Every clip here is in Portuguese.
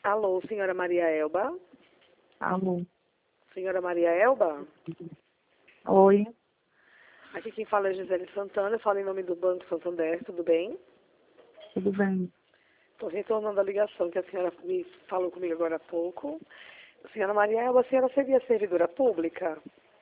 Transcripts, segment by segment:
Alô, senhora Maria Elba? Alô. Senhora Maria Elba? Oi. Aqui quem fala é Gisele Santana, eu falo em nome do Banco Santander, tudo bem? Tudo bem? Estou retornando a ligação que a senhora me falou comigo agora há pouco. Senhora Maria Elba, a senhora seria servidora pública?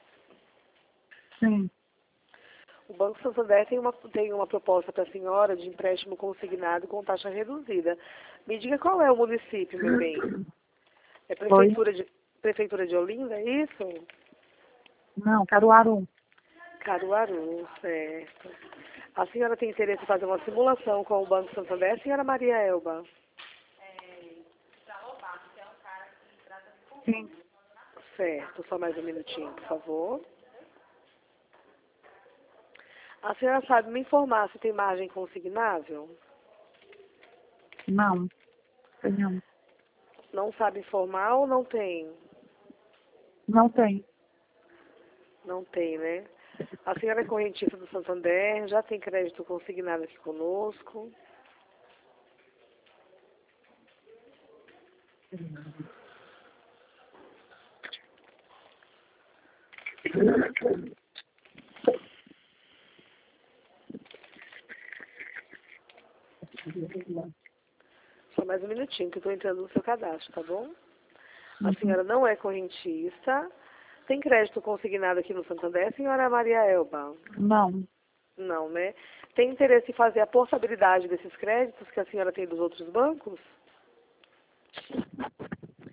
Sim. O Banco Santander tem uma proposta para a senhora de empréstimo consignado com taxa reduzida. Me diga qual é o município, meu bem? É Oi. Prefeitura de Olinda, é isso? Não, Caruaru. Caruaru, certo. A senhora tem interesse em fazer uma simulação com o Banco Santander, senhora Maria Elba? Sim. Certo, só mais um minutinho, por favor. A senhora sabe me informar se tem margem consignável? Não. Tenho. Não sabe informar ou não tem? Não tem. Não tem, né? A senhora é correntista do Santander, já tem crédito consignado aqui conosco. Só mais um minutinho que eu estou entrando no seu cadastro, tá bom? A Uhum. senhora não é correntista. Tem crédito consignado aqui no Santander, senhora Maria Elba? Não. Não, né? Tem interesse em fazer a portabilidade desses créditos que a senhora tem dos outros bancos?